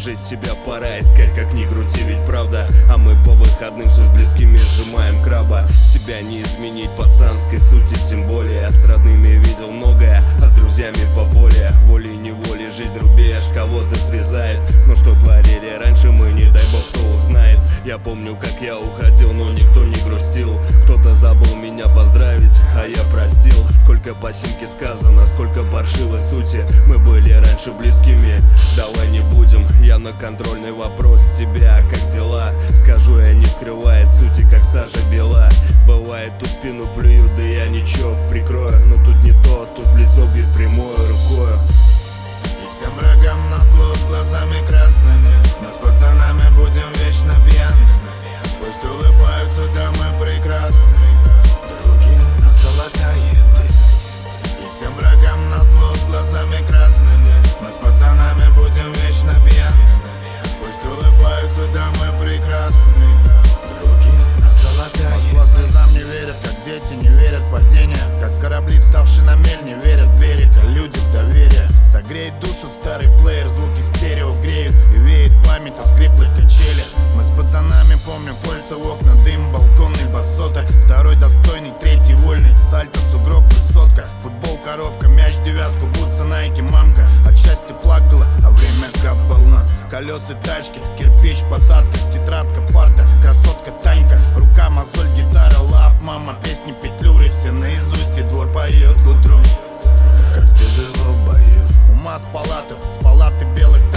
уже себя пора искать, как ни крути, ведь правда. А мы по выходным все с близкими сжимаем краба. Себя не изменить пацанской сути, тем более. Я с родными видел многое, а с друзьями поболее. Волей-неволей жизнь рубеж кого-то срезает. Но что творили раньше мы, не дай бог кто узнает. Я помню, как я уходил, но никто не грустил. Кто-то забыл меня поздравить, а я простил. Сколько по симке сказано, сколько паршивой сути. Мы были раньше близкими, давай не будем. Я на контрольный вопрос тебя, как дела? Скажу я, не скрывая сути, как сажа бела. Бывает, тут спину плюют, да я ничего прикрою. Но тут не то, тут в лицо бьет прямой рукою. И всем врагам назло с глазами красными. Но с пацанами будем вечно пьяными. Пусть улыбаются, да мы прекрасны. Руки на золотая дым. И всем врагам назло с глазами красными. Мы с пацанами будем вечно пьяными. Пусть улыбаются, да мы прекрасны. Руки на золотая дым. Москва слезам не верят, как дети не верят падения. Как корабли, вставшие на мель, не верят в берег. А люди в доверие. Согреет душу старый плеер, звуки стерео греют. И веет память о скриплой качели. Мы с пацанами помним кольца в окна, дым, балконный басота. Второй достойный, третий вольный. Сальто, сугроб, высотка. Футбол, коробка, мяч, девятку, бутсы, найки, мамка. От счастья плакала, а время капало. Колеса, тачки, кирпич, посадка. Тетрадка, парта, красотка, Танька. Рука, мозоль, гитара, лав, мама. Песни Петлюры, все наизусть, и двор поет к утру. Как тяжело в бою. Ума с палаты белых